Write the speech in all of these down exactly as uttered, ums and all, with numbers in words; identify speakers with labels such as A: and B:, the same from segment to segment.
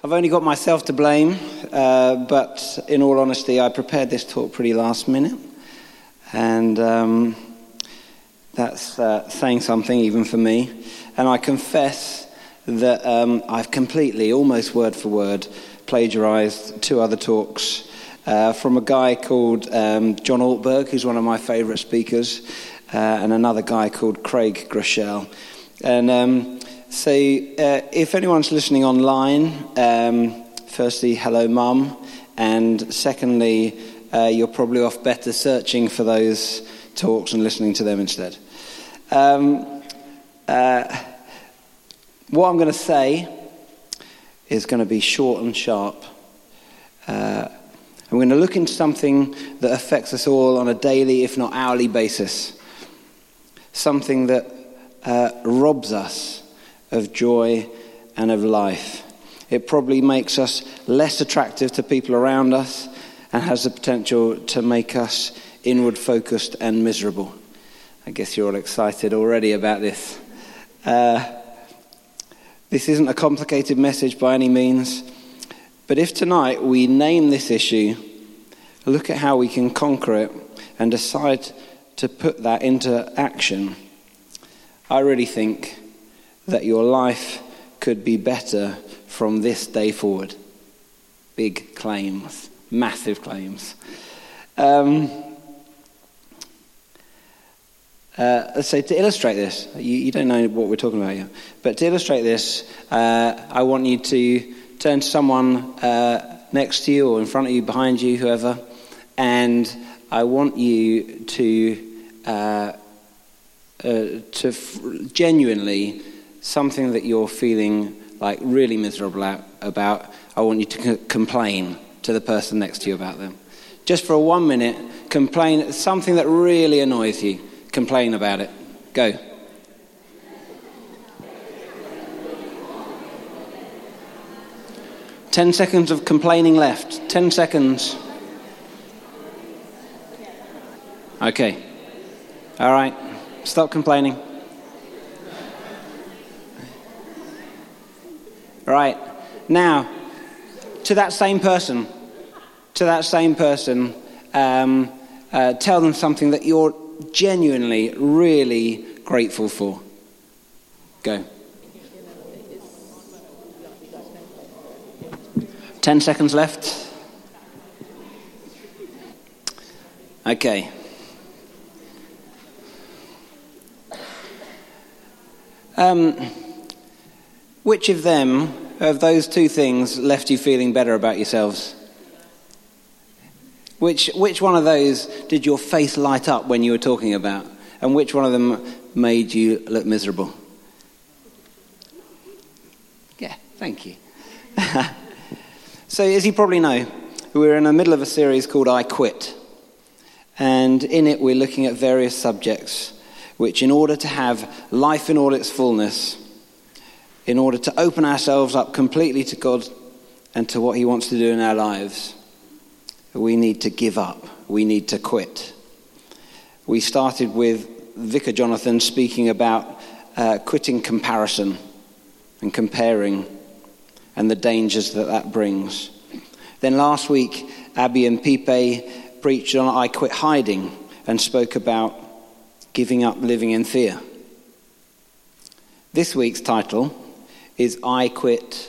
A: I've only got myself to blame, uh, but in all honesty, I prepared this talk pretty last minute, and um, that's uh, saying something even for me. And I confess that um, I've completely, almost word for word, plagiarized two other talks uh, from a guy called um, John Ortberg, who's one of my favorite speakers, uh, and another guy called Craig Groeschel. And um, so uh, if anyone's listening online, um, firstly, hello, Mum. And secondly, uh, you're probably off better searching for those talks and listening to them instead. Um, uh, what I'm going to say is going to be short and sharp. Uh, I'm going to look into something that affects us all on a daily, if not hourly basis. Something that uh, robs us of joy and of life. It probably makes us less attractive to people around us and has the potential to make us inward focused and miserable. I guess you're all excited already about this. Uh, this isn't a complicated message by any means, but if tonight we name this issue, look at how we can conquer it and decide to put that into action, I really think that your life could be better from this day forward. Big claims, massive claims. Um, uh, so to illustrate this, you, you don't know what we're talking about here, but to illustrate this, uh, I want you to turn to someone uh, next to you or in front of you, behind you, whoever, and I want you to uh, uh, to f- genuinely something that you're feeling like really miserable about, I want you to c- complain to the person next to you about them. Just for one minute, complain, something that really annoys you, complain about it. Go. Ten seconds of complaining left. Ten seconds. Okay. All right. Stop complaining. Right, now, to that same person, to that same person, um, uh, tell them something that you're genuinely, really grateful for. Go. Ten seconds left. Okay. Um... Which of them, of those two things, left you feeling better about yourselves? Which which one of those did your face light up when you were talking about? And which one of them made you look miserable? Yeah, thank you. So, as you probably know, we're in the middle of a series called I Quit. And in it, we're looking at various subjects, which in order to have life in all its fullness, in order to open ourselves up completely to God and to what he wants to do in our lives, we need to give up. We need to quit. We started with Vicar Jonathan speaking about uh, quitting comparison and comparing and the dangers that that brings. Then last week, Abby and Pipe preached on I Quit Hiding and spoke about giving up living in fear. This week's title is I Quit...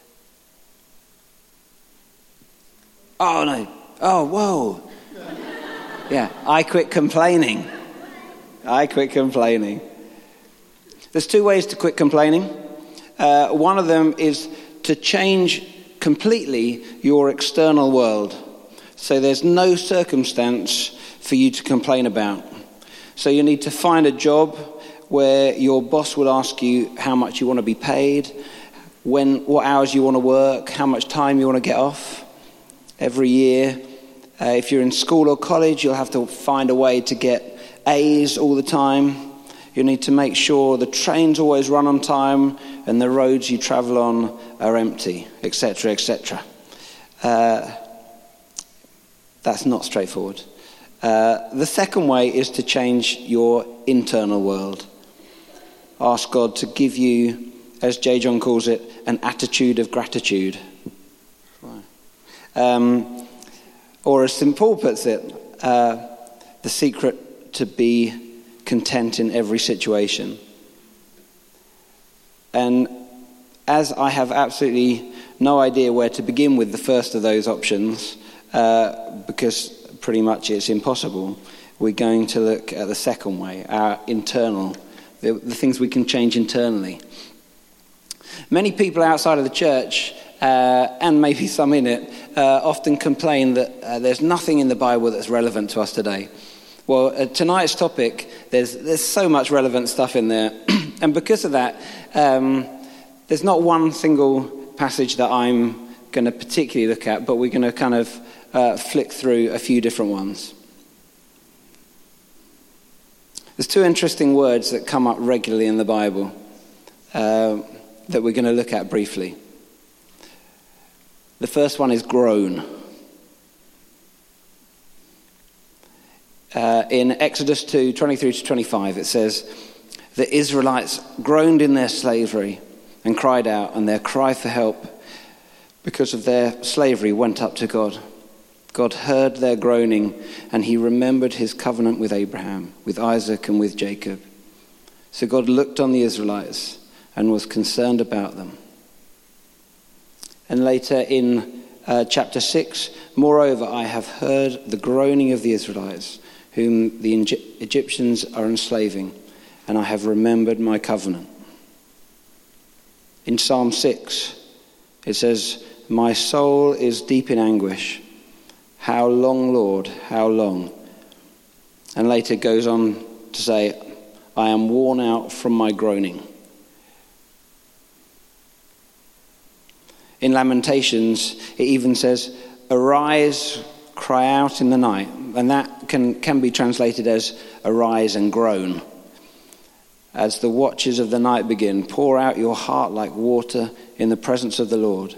A: Oh, no. Oh, whoa. Yeah, I quit complaining. I quit complaining. There's two ways to quit complaining. Uh, one of them is to change completely your external world. So there's no circumstance for you to complain about. So you need to find a job where your boss will ask you how much you want to be paid, when, what hours you want to work, how much time you want to get off every year. Uh, if you're in school or college, you'll have to find a way to get A's all the time. You need to make sure the trains always run on time and the roads you travel on are empty, et cetera, et cetera. Uh, that's not straightforward. Uh, the second way is to change your internal world. Ask God to give you as J. John calls it, an attitude of gratitude. Um, or as Saint Paul puts it, uh, the secret to be content in every situation. And as I have absolutely no idea where to begin with the first of those options, uh, because pretty much it's impossible, we're going to look at the second way, our internal, the, the things we can change internally. Many people outside of the church, uh, and maybe some in it, uh, often complain that uh, there's nothing in the Bible that's relevant to us today. Well, uh, tonight's topic, there's there's so much relevant stuff in there. And because of that, um, there's not one single passage that I'm going to particularly look at, but we're going to kind of uh, flick through a few different ones. There's two interesting words that come up regularly in the Bible uh, that we're going to look at briefly. The first one is groan. Uh, in Exodus two, twenty-three to twenty-five, it says, the Israelites groaned in their slavery and cried out, and their cry for help because of their slavery went up to God. God heard their groaning, and he remembered his covenant with Abraham, with Isaac, and with Jacob. So God looked on the Israelites and was concerned about them. And later in uh, chapter six, moreover, I have heard the groaning of the Israelites, whom the Egyptians are enslaving, and I have remembered my covenant. In Psalm six, it says, my soul is deep in anguish. How long, Lord, how long? And later goes on to say, I am worn out from my groaning. In Lamentations, it even says, arise, cry out in the night. And that can, can be translated as arise and groan. As the watches of the night begin, pour out your heart like water in the presence of the Lord.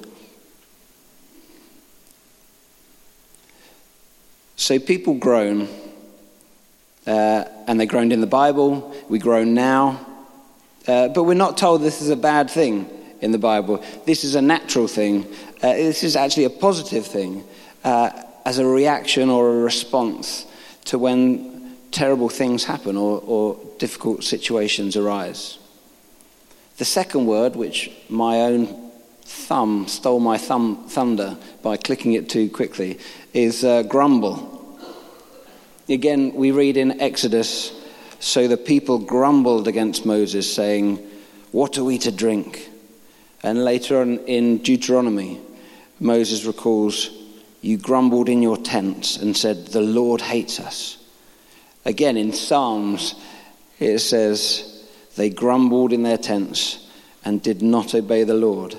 A: So people groan, uh, and they groaned in the Bible, we groan now, uh, but we're not told this is a bad thing in the Bible. This is a natural thing. Uh, this is actually a positive thing, uh, as a reaction or a response to when terrible things happen or, or difficult situations arise. The second word, which my own thumb stole my thumb thunder by clicking it too quickly, is uh, grumble. Again, we read in Exodus, so the people grumbled against Moses, saying, what are we to drink? And later on in Deuteronomy, Moses recalls, you grumbled in your tents and said, the Lord hates us. Again, in Psalms, it says, they grumbled in their tents and did not obey the Lord.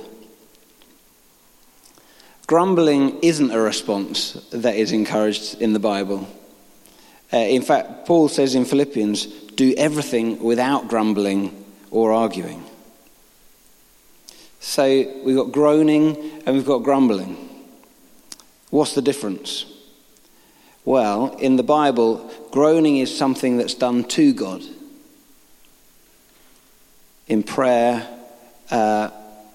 A: Grumbling isn't a response that is encouraged in the Bible. Uh, in fact, Paul says in Philippians, do everything without grumbling or arguing. So we've got groaning and we've got grumbling. What's the difference? Well, in the Bible, groaning is something that's done to God. In prayer, uh,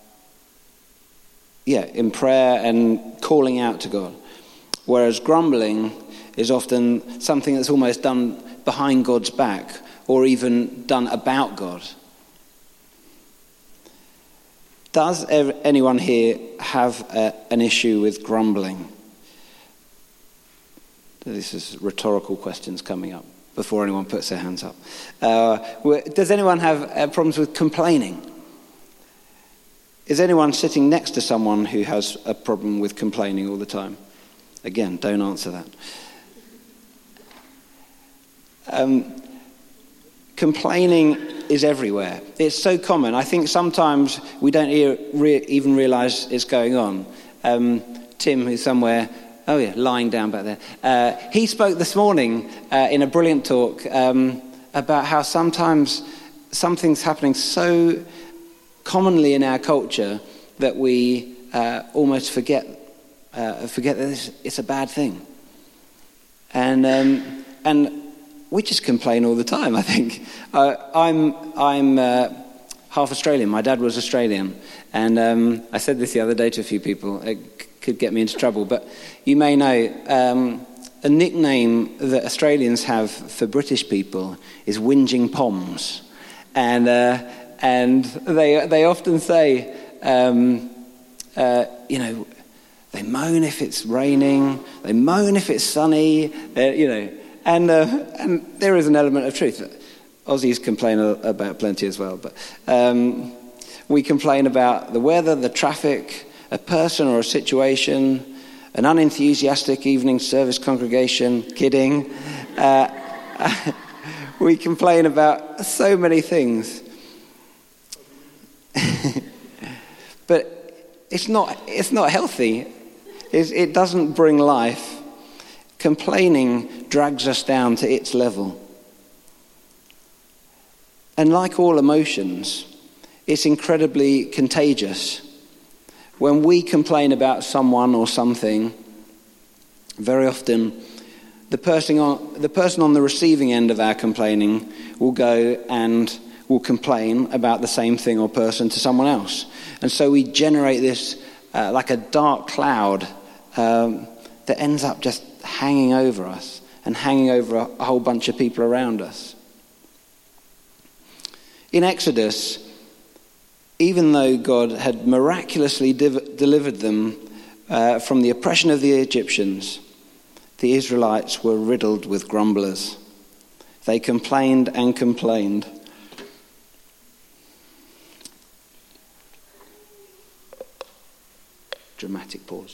A: yeah, in prayer and calling out to God. Whereas grumbling is often something that's almost done behind God's back or even done about God. Does anyone here have a, an issue with grumbling? This is rhetorical questions coming up before anyone puts their hands up. Uh, does anyone have uh, problems with complaining? Is anyone sitting next to someone who has a problem with complaining all the time? Again, don't answer that. Um, complaining is everywhere. It's so common. I think sometimes we don't e- re- even realise it's going on. Um, Tim, who's somewhere, oh yeah, lying down back there. Uh, he spoke this morning uh, in a brilliant talk um, about how sometimes something's happening so commonly in our culture that we uh, almost forget uh, forget that it's, it's a bad thing. And um, and we just complain all the time, I think. Uh, I'm I'm uh, half Australian. My dad was Australian. And um, I said this the other day to a few people. It c- could get me into trouble. But you may know um, a nickname that Australians have for British people is whinging Poms. And uh, and they they often say, um, uh, you know, they moan if it's raining, they moan if it's sunny, uh, you know. And uh, and there is an element of truth. Aussies complain about plenty as well, but um, we complain about the weather, the traffic, a person or a situation, an unenthusiastic evening service congregation. Kidding. Uh, we complain about so many things, but it's not. It's not healthy. It's, it doesn't bring life. Complaining drags us down to its level. And like all emotions, it's incredibly contagious. When we complain about someone or something, very often the person on, the person on the receiving end of our complaining will go and will complain about the same thing or person to someone else. And so we generate this uh, like a dark cloud um, that ends up just hanging over us and hanging over a, a whole bunch of people around us. In Exodus, even though God had miraculously div- delivered them uh, from the oppression of the Egyptians, the Israelites were riddled with grumblers. They complained and complained. Dramatic pause.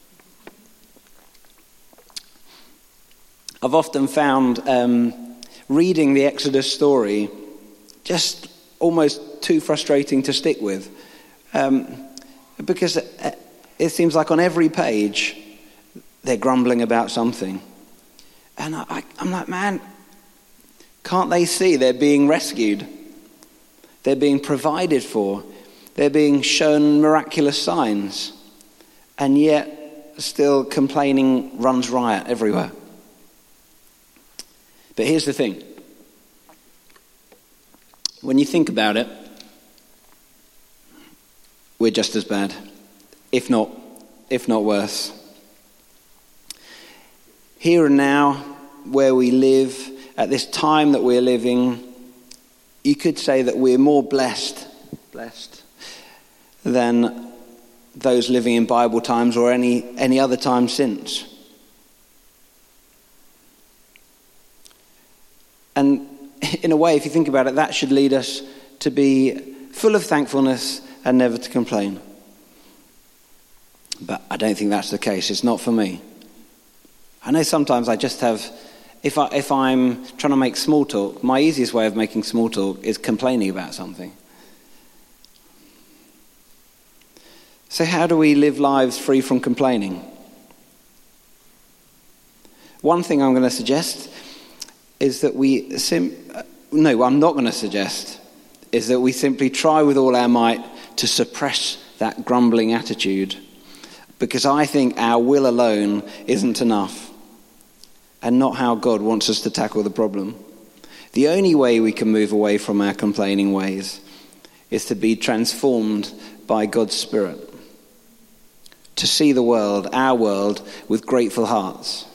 A: I've often found um, reading the Exodus story just almost too frustrating to stick with. Um, because it, it seems like on every page they're grumbling about something. And I, I, I'm like, man, can't they see they're being rescued? They're being provided for. They're being shown miraculous signs. And yet still complaining runs riot everywhere. But here's the thing. When you think about it, we're just as bad, if not, if not worse. Here and now, where we live, at this time that we're living, you could say that we're more blessed, blessed than those living in Bible times or any, any other time since. And in a way, if you think about it, that should lead us to be full of thankfulness and never to complain. But I don't think that's the case. It's not for me. I know sometimes I just have, if, I, if I'm trying to make small talk, my easiest way of making small talk is complaining about something. So how do we live lives free from complaining? One thing I'm going to suggest is that we, sim- no, I'm not going to suggest, is that we simply try with all our might to suppress that grumbling attitude, because I think our will alone isn't enough and not how God wants us to tackle the problem. The only way we can move away from our complaining ways is to be transformed by God's Spirit, to see the world, our world, with grateful hearts.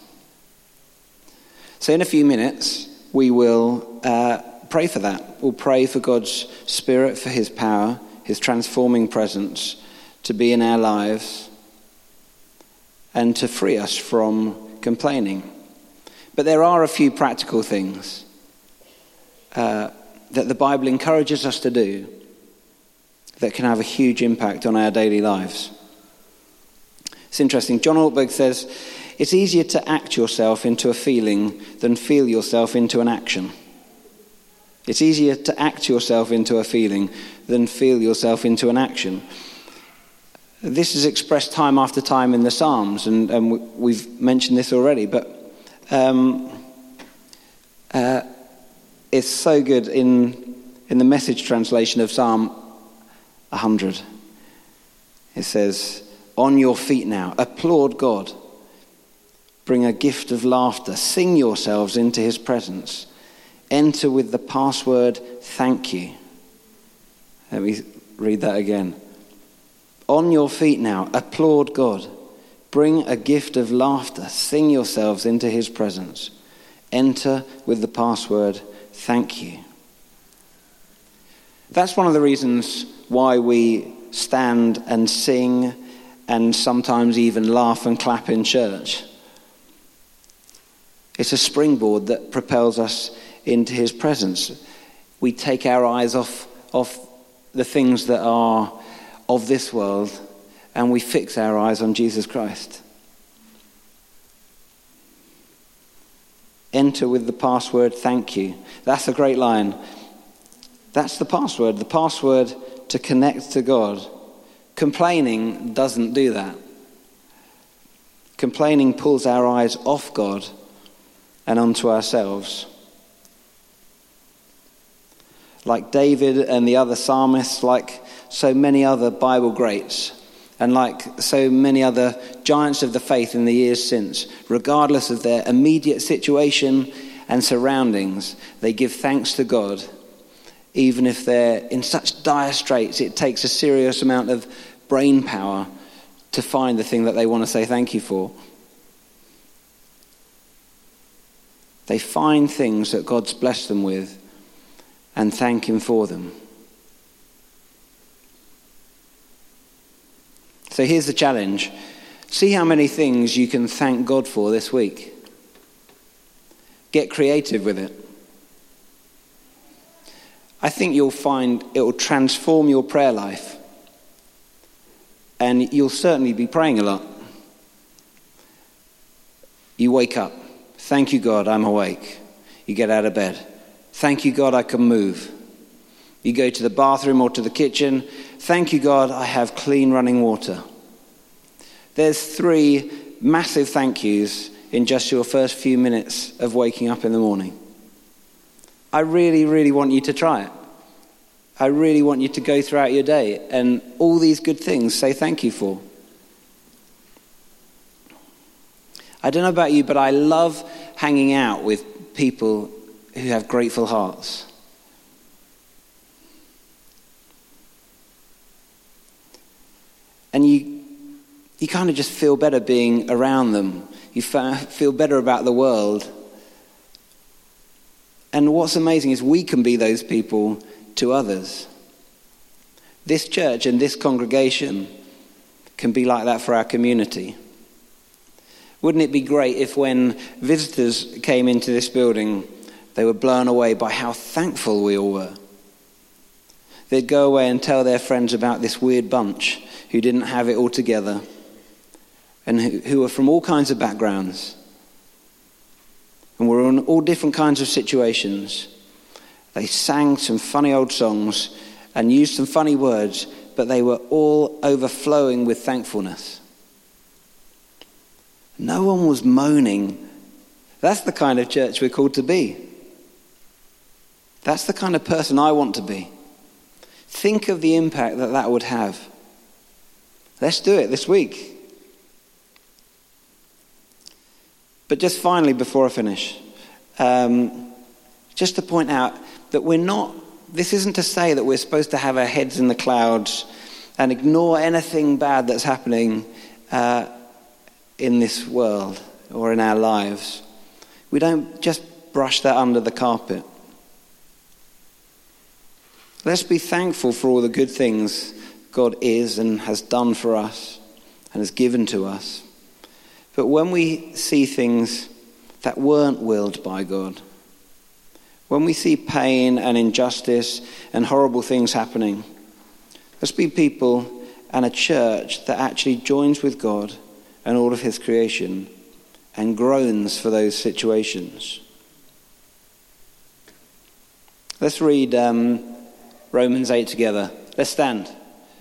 A: So in a few minutes, we will uh, pray for that. We'll pray for God's Spirit, for his power, his transforming presence to be in our lives and to free us from complaining. But there are a few practical things uh, that the Bible encourages us to do that can have a huge impact on our daily lives. It's interesting. John Ortberg says, it's easier to act yourself into a feeling than feel yourself into an action. It's easier to act yourself into a feeling than feel yourself into an action. This is expressed time after time in the Psalms, and, and we've mentioned this already, but um, uh, it's so good in, in the Message translation of Psalm one hundred. It says, on your feet now, applaud God. Bring a gift of laughter. Sing yourselves into his presence. Enter with the password, thank you. Let me read that again. On your feet now, applaud God. Bring a gift of laughter. Sing yourselves into his presence. Enter with the password, thank you. That's one of the reasons why we stand and sing and sometimes even laugh and clap in church. It's a springboard that propels us into his presence. We take our eyes off, off the things that are of this world and we fix our eyes on Jesus Christ. Enter with the password, thank you. That's a great line. That's the password. The password to connect to God. Complaining doesn't do that. Complaining pulls our eyes off God and onto ourselves. Like David and the other psalmists, like so many other Bible greats, and like so many other giants of the faith in the years since, regardless of their immediate situation and surroundings, they give thanks to God. Even if they're in such dire straits, it takes a serious amount of brain power to find the thing that they want to say thank you for. They find things that God's blessed them with and thank him for them. So here's the challenge. See how many things you can thank God for this week. Get creative with it. I think you'll find it will transform your prayer life. And you'll certainly be praying a lot. You wake up. Thank you, God, I'm awake. You get out of bed. Thank you, God, I can move. You go to the bathroom or to the kitchen. Thank you, God, I have clean running water. There's three massive thank yous in just your first few minutes of waking up in the morning. I really, really want you to try it. I really want you to go throughout your day and all these good things say thank you for. I don't know about you, but I love hanging out with people who have grateful hearts. And you you kind of just feel better being around them. You feel better about the world. And what's amazing is we can be those people to others. This church and this congregation can be like that for our community. Wouldn't it be great if when visitors came into this building, they were blown away by how thankful we all were? They'd go away and tell their friends about this weird bunch who didn't have it all together and who, who were from all kinds of backgrounds and were in all different kinds of situations. They sang some funny old songs and used some funny words, but they were all overflowing with thankfulness. No one was moaning. That's the kind of church we're called to be. That's the kind of person I want to be. Think of the impact that that would have. Let's do it this week. But just finally, before I finish, um, just to point out that we're not, this isn't to say that we're supposed to have our heads in the clouds and ignore anything bad that's happening uh, in this world or in our lives. We don't just brush that under the carpet. Let's be thankful for all the good things God is and has done for us and has given to us. But when we see things that weren't willed by God, when we see pain and injustice and horrible things happening, let's be people and a church that actually joins with God and all of his creation and groans for those situations. Let's read um, Romans eight together. Let's stand.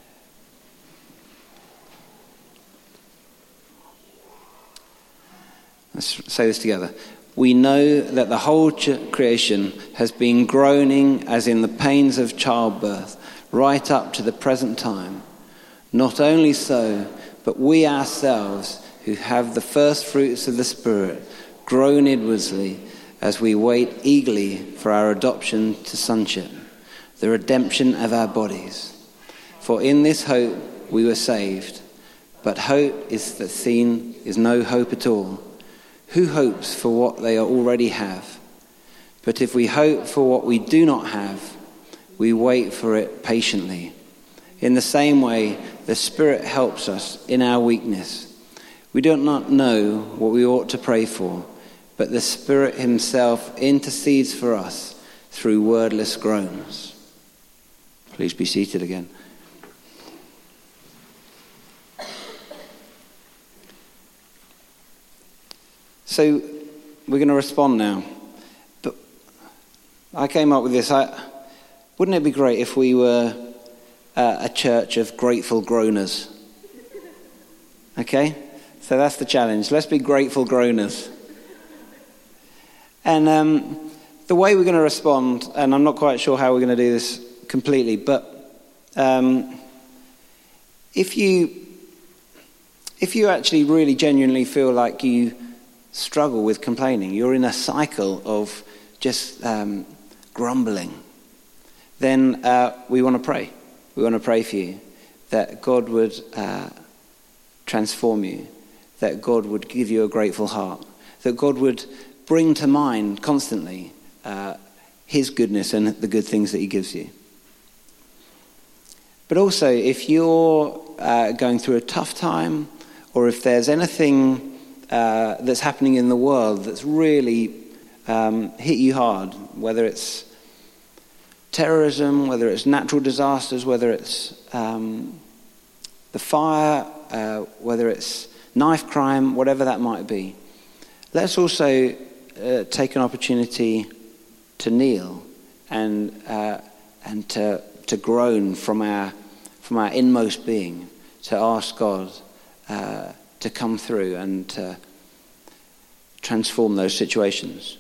A: Let's say this together. We know that the whole creation has been groaning as in the pains of childbirth right up to the present time. Not only so, but we ourselves who have the first fruits of the Spirit groan inwardly as we wait eagerly for our adoption to sonship, the redemption of our bodies. For in this hope we were saved. But hope is the seen is no hope at all. Who hopes for what they already have? But if we hope for what we do not have, we wait for it patiently. In the same way, the Spirit helps us in our weakness. We do not know what we ought to pray for, but the Spirit himself intercedes for us through wordless groans. Please be seated again. So we're going to respond now. But I came up with this. I, wouldn't it be great if we were uh, a church of grateful groaners? Okay? So that's the challenge. Let's be grateful groaners. And um, the way we're going to respond, and I'm not quite sure how we're going to do this completely, but um, if you if you actually really genuinely feel like you struggle with complaining, you're in a cycle of just um, grumbling, then uh, we want to pray. We want to pray for you that God would uh, transform you, that God would give you a grateful heart, that God would bring to mind constantly uh, his goodness and the good things that he gives you. But also, if you're uh, going through a tough time, or if there's anything Uh, that's happening in the world that's really um, hit you hard, whether it's terrorism, whether it's natural disasters, whether it's um, the fire, uh, whether it's knife crime, whatever that might be. Let's also uh, take an opportunity to kneel and uh, and to to groan from our from our inmost being, to ask God Uh, to come through and to transform those situations.